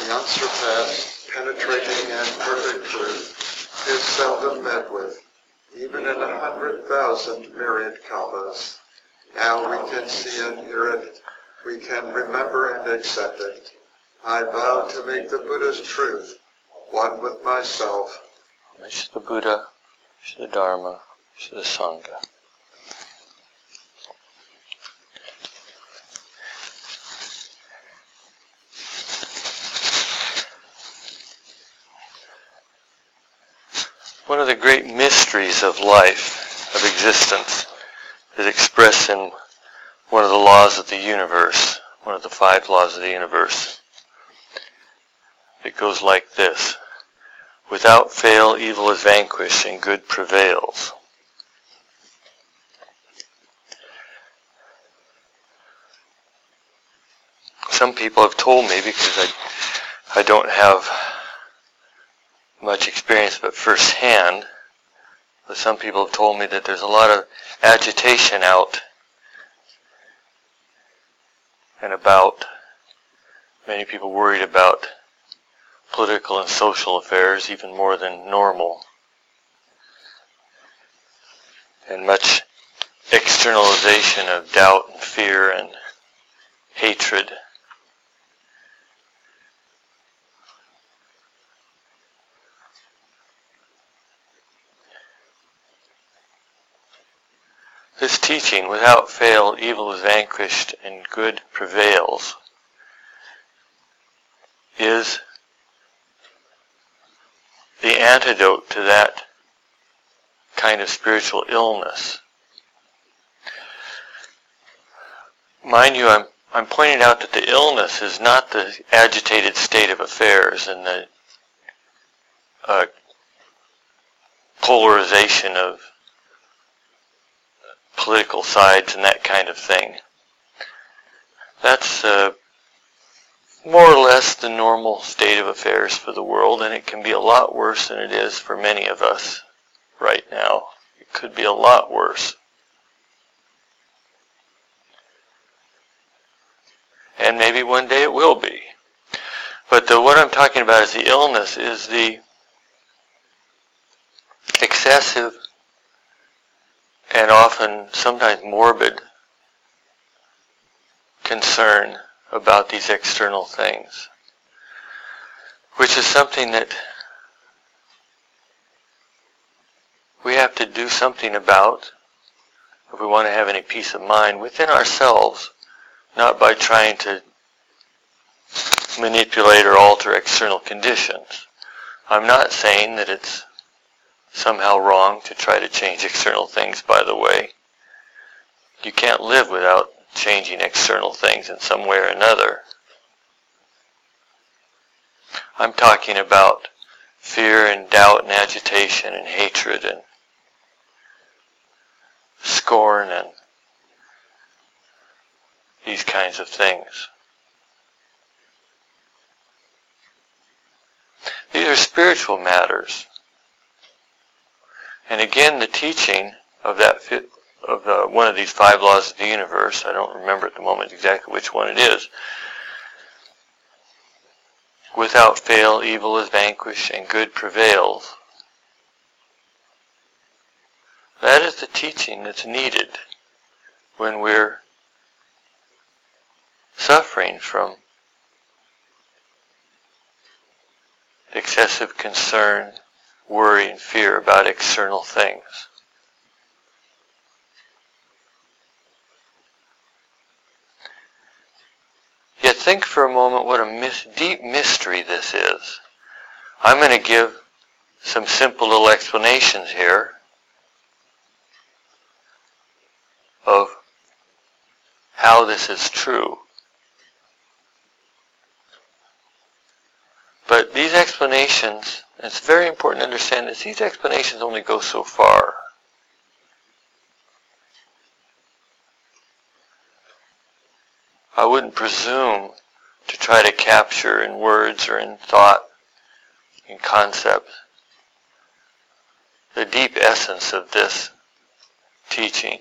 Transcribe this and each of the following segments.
the unsurpassed, penetrating, and perfect truth is seldom met with, even in 100,000 myriad kalpas. Now we can see and hear it, we can remember and accept it. I vow to make the Buddha's truth one with myself. Wish the Buddha, wish the Dharma, wish the Sangha. One of the great mysteries of life, of existence, is expressed in one of the laws of the universe, one of the 5 laws of the universe. It goes like this: without fail, evil is vanquished and good prevails. Some people have told me, because I don't have much experience but firsthand, but some people have told me that there's a lot of agitation out and about, many people worried about political and social affairs even more than normal, and much externalization of doubt and fear and hatred. This teaching, without fail, evil is vanquished and good prevails, is the antidote to that kind of spiritual illness. Mind you, I'm pointing out that the illness is not the agitated state of affairs and the polarization of political sides and that kind of thing. That's more or less the normal state of affairs for the world, and it can be a lot worse than it is for many of us right now. It could be a lot worse. And maybe one day it will be. But what I'm talking about is the illness, is the excessive and often sometimes morbid concern about these external things, which is something that we have to do something about if we want to have any peace of mind within ourselves, not by trying to manipulate or alter external conditions. I'm not saying that it's somehow wrong to try to change external things, by the way. You can't live without changing external things in some way or another. I'm talking about fear and doubt and agitation and hatred and scorn and these kinds of things. These are spiritual matters. And again, the teaching of one of these 5 laws of the universe, I don't remember at the moment exactly which one it is. Without fail, evil is vanquished and good prevails. That is the teaching that's needed when we're suffering from excessive concern, worry, and fear about external things. Yet think for a moment what a deep mystery this is. I'm going to give some simple little explanations here of how this is true. But these explanations, it's very important to understand that these explanations only go so far. I wouldn't presume to try to capture in words or in thought, in concept, the deep essence of this teaching.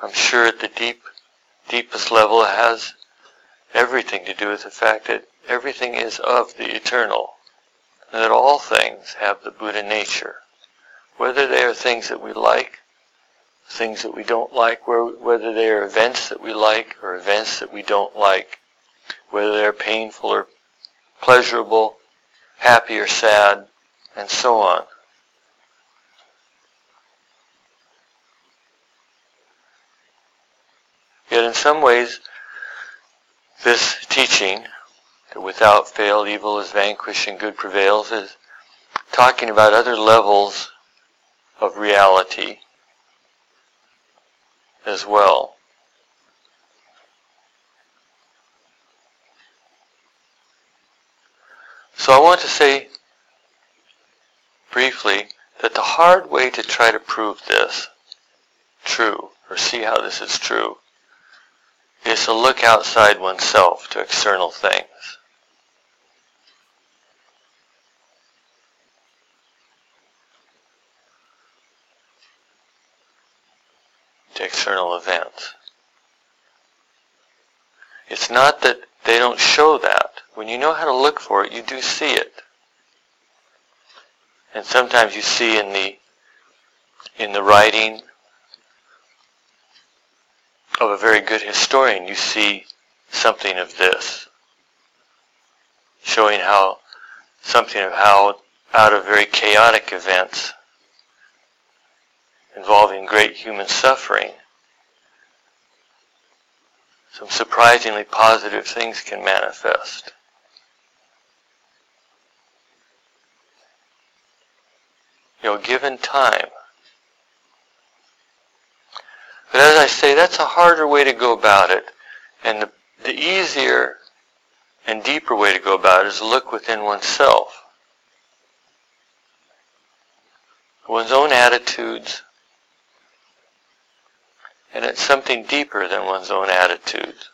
I'm sure at the deepest level, it has everything to do with the fact that everything is of the eternal, and that all things have the Buddha nature. Whether they are things that we like, things that we don't like, whether they are events that we like or events that we don't like, whether they're painful or pleasurable, happy or sad, and so on. Yet in some ways, this teaching, that without fail evil is vanquished and good prevails, is talking about other levels of reality as well. So I want to say briefly that the hard way to try to prove this true, or see how this is true, is to look outside oneself to external things. To external events. It's not that they don't show that. When you know how to look for it, you do see it. And sometimes you see in the writing of a very good historian, you see something of this, showing how out of very chaotic events involving great human suffering, some surprisingly positive things can manifest. Given time. But as I say, that's a harder way to go about it. And the easier and deeper way to go about it is to look within oneself. One's own attitudes, and it's something deeper than one's own attitudes.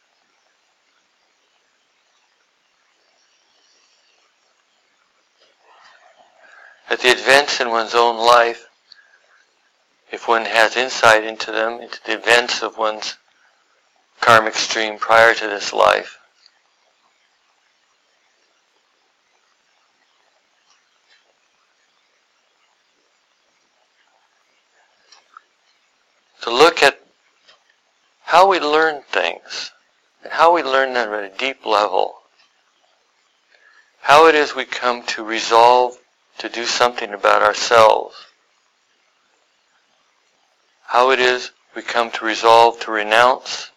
That the events in one's own life, if one has insight into them, into the events of one's karmic stream prior to this life, to look at how we learn things, and how we learn them at a deep level, how it is we come to resolve to do something about ourselves, how it is we come to resolve to renounce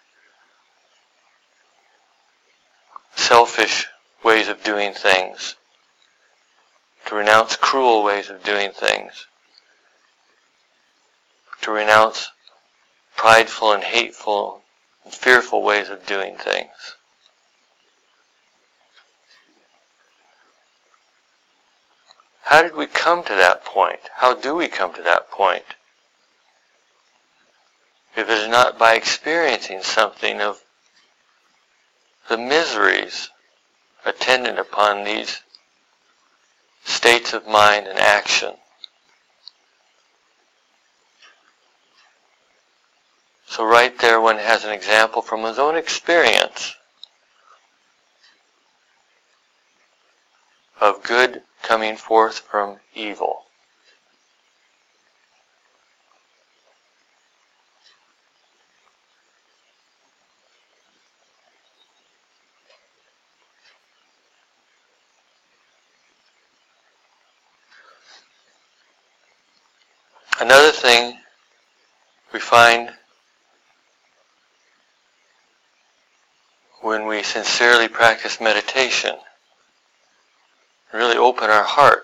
selfish ways of doing things, to renounce cruel ways of doing things, to renounce prideful and hateful and fearful ways of doing things. How did we come to that point? How do we come to that point? If it is not by experiencing something of the miseries attendant upon these states of mind and action. So right there one has an example from his own experience of good coming forth from evil. Another thing we find when we sincerely practice meditation, really open our heart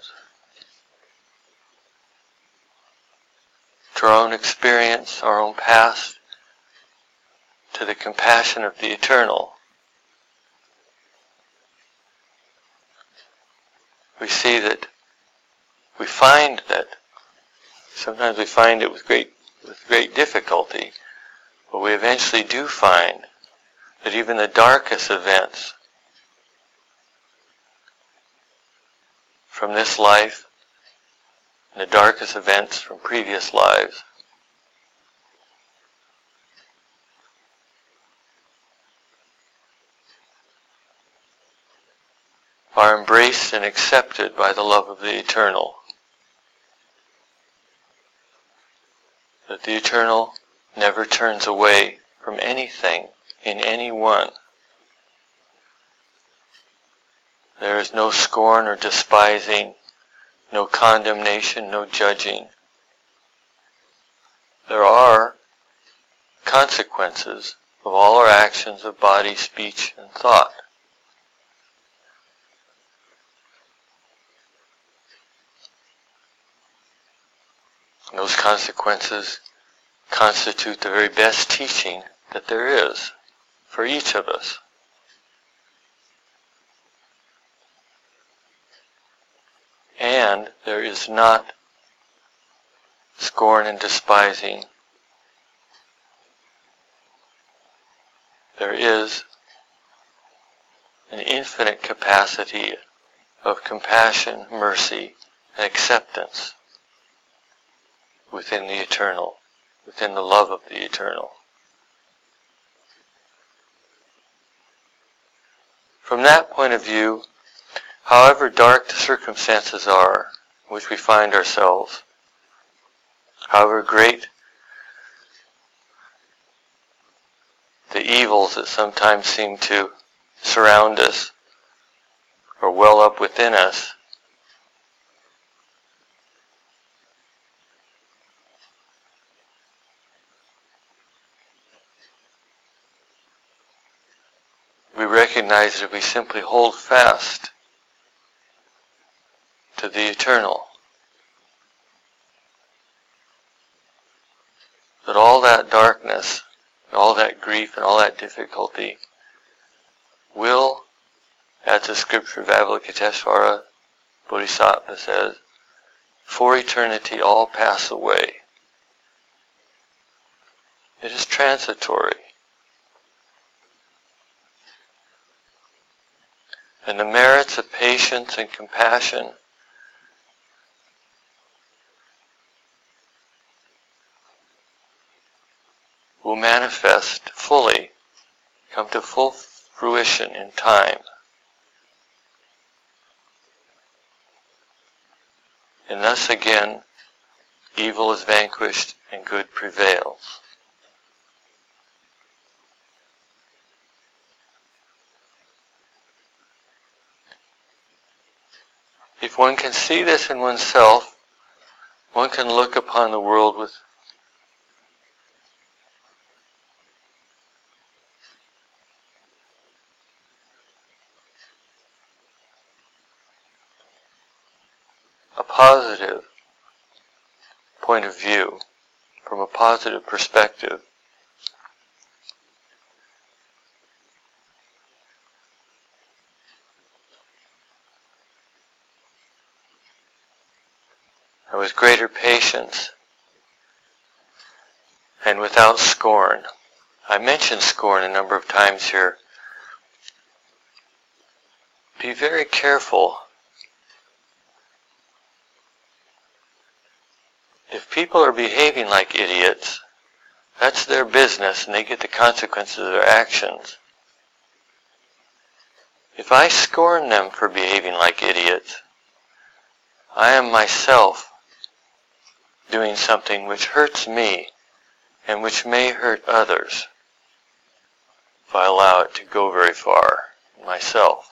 to our own experience, our own past, to the compassion of the eternal, we find that sometimes we find it with great difficulty, but we eventually do find that even the darkest events from this life and the darkest events from previous lives are embraced and accepted by the love of the Eternal. That the Eternal never turns away from anything in anyone. There is no scorn or despising, no condemnation, no judging. There are consequences of all our actions of body, speech, and thought. And those consequences constitute the very best teaching that there is for each of us. And there is not scorn and despising. There is an infinite capacity of compassion, mercy, and acceptance within the Eternal, within the love of the Eternal. From that point of view, however dark the circumstances are in which we find ourselves, however great the evils that sometimes seem to surround us or well up within us, we recognize that if we simply hold fast to the Eternal, that all that darkness, all that grief, and all that difficulty will, as the scripture of Avalokiteshvara Bodhisattva says, for eternity all pass away. It is transitory. And the merits of patience and compassion will manifest fully, come to full fruition in time. And thus again, evil is vanquished and good prevails. If one can see this in oneself, one can look upon the world with a positive point of view, from a positive perspective. And with greater patience and without scorn. I mentioned scorn a number of times here. Be very careful. If people are behaving like idiots, that's their business and they get the consequences of their actions. If I scorn them for behaving like idiots, I am myself doing something which hurts me and which may hurt others if I allow it to go very far myself.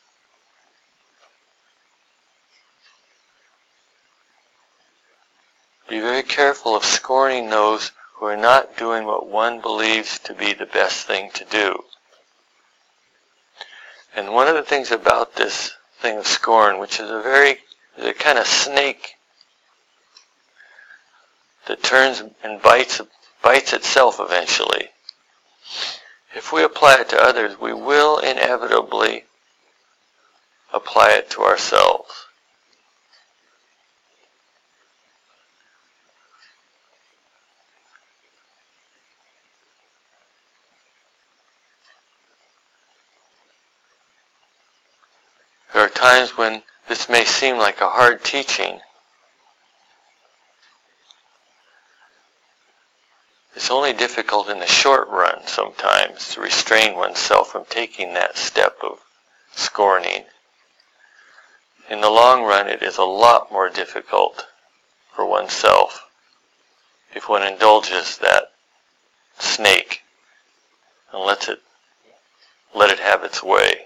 Be very careful of scorning those who are not doing what one believes to be the best thing to do. And one of the things about this thing of scorn, which is a kind of snake that turns and bites itself eventually. If we apply it to others, we will inevitably apply it to ourselves. There are times when this may seem like a hard teaching. It's only difficult in the short run sometimes to restrain oneself from taking that step of scorning. in the long run it is a lot more difficult for oneself if one indulges that snake and let it have its way.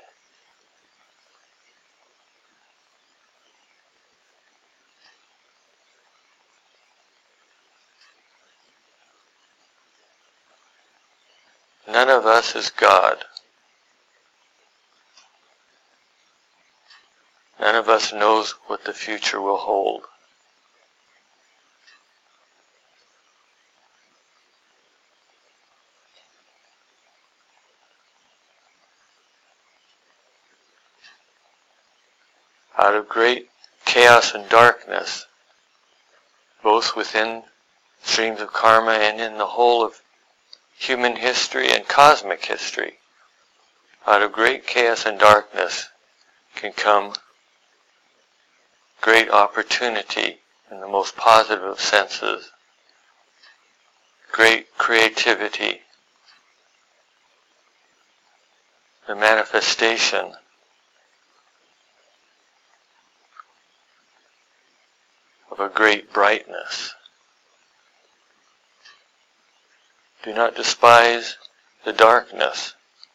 None of us is God. None of us knows what the future will hold. Out of great chaos and darkness, both within streams of karma and in the whole of human history and cosmic history, out of great chaos and darkness can come great opportunity in the most positive of senses, great creativity, the manifestation of a great brightness. Do not despise the darkness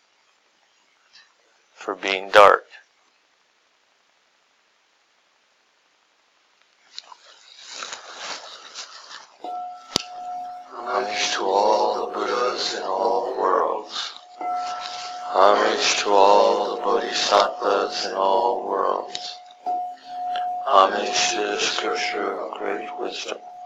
for being dark. Homage to all the Buddhas in all worlds. Homage to all the Bodhisattvas in all worlds. Homage to the Scripture of great wisdom.